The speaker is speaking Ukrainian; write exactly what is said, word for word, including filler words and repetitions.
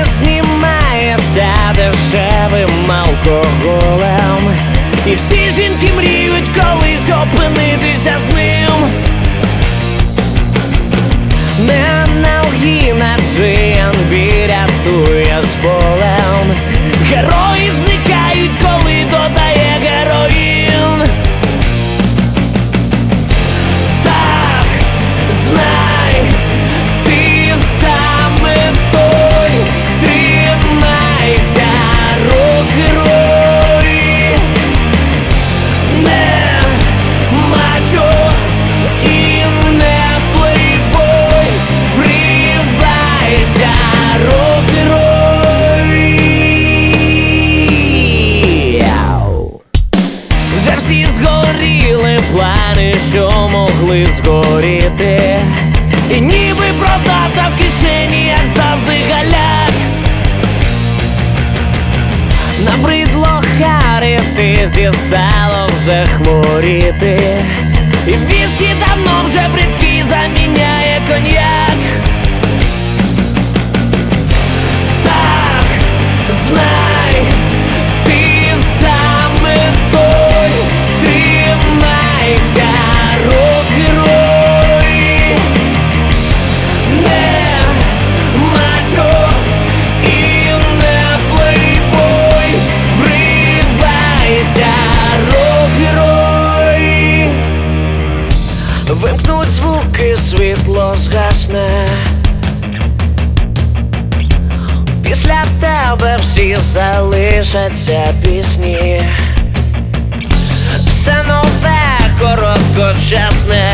знімається дешевим алкоголем, і всі жінки мріють колись опинитися з ним. Не аналгін, а джин-бі рятує з болем. Герої зникають, коли додає героїн. Так, знай, ти саме той, тримайся, рок-герой. Не мачо і не плейбой, вривайся, рок-герой. Вже всі згоріли плани, що могли згоріти, і ніби продав та в кишені, як завжди, галяк. Набридло харитись, дістало вже хворіти, і віскі давно вже бридкий заміняє коньяк. Так, знай, ти саме той, тримайся, рок-герой. Не мачо і не плейбой, вривайся, рок-герой. Вимкнуть звуки, світло згасне, після тебе всі залишаться пісні. Все нове, короткочасне,